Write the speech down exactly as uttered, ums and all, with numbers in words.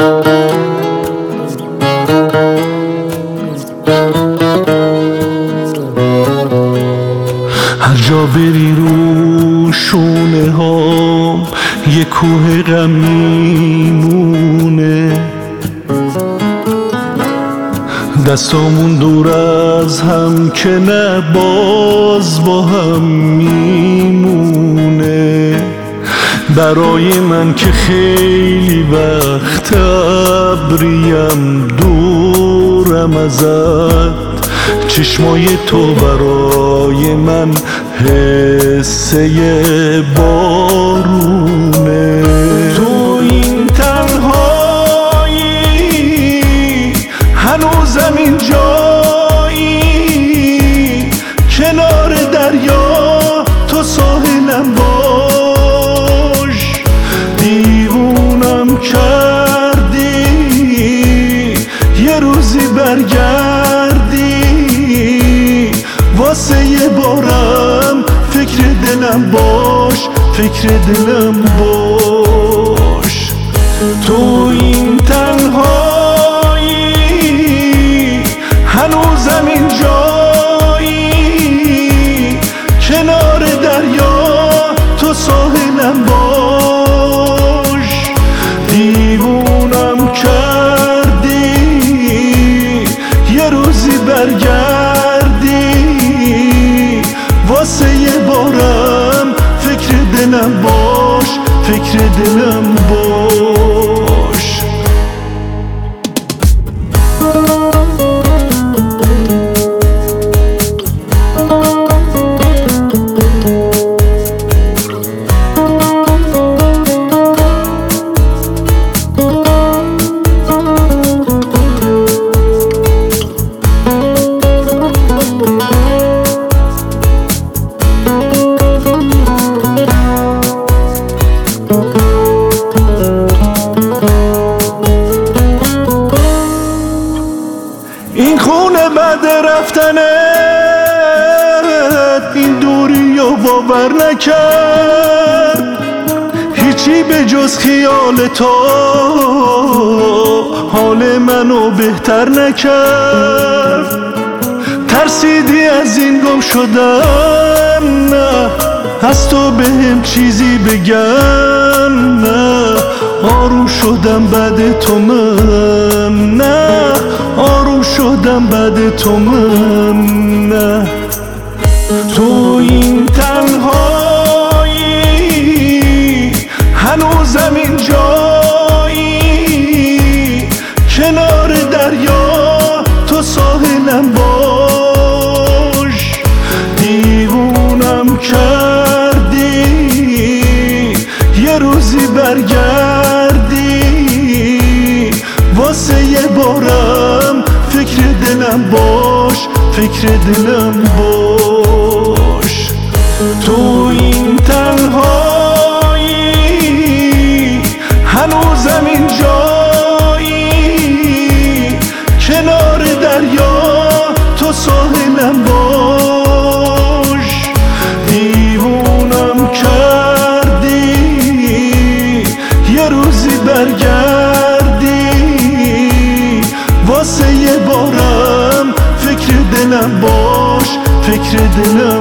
هر جا بری رو شونه ها یه کوه غم میمونه، دستامون دور از هم که نه باز با هم میمونه. برای من که خیلی وقت ابریم دورم ازت، چشمای تو برای من حسه بارونه. تو این تنهایی هنوزم اینجایی، کنار دریا تو ساحلم باش. دیوونم کردی یه روزی برگردی، واسه یه بارم فکر دلم باش، فکر دلم باش. تو این تنهایی هنوزم اینجایی، کنار دریا تو ساحلم باش. دیوونم کردی یه روزی برگردی، واسه یه بارم فکر دلم باش، فکر دلم باش. این خونه بعد رفتنت این دوری و باور نکرد، هیچی به جز خیال تو حال منو بهتر نکرد. ترسیدی از این گم شدن، نه از تو بهم چیزی بگم، نه آروم شدم بعد تو من، نه آروم شدم بعد تو من، نه. تو این تنهایی هنوزم اینجایی، کنار دریا تو ساحلم باش. دیوونم کردی یه روزی برگردی، واسه یه بارم فکر دلم باش، فکر دلم باش. تو این تنهایی هنوزم اینجایی، کنار دریا تو ساحلم باش. دیوونم کردی یه روزی برگردی، واسه یه بارم فکر دلم باش، فکر دلم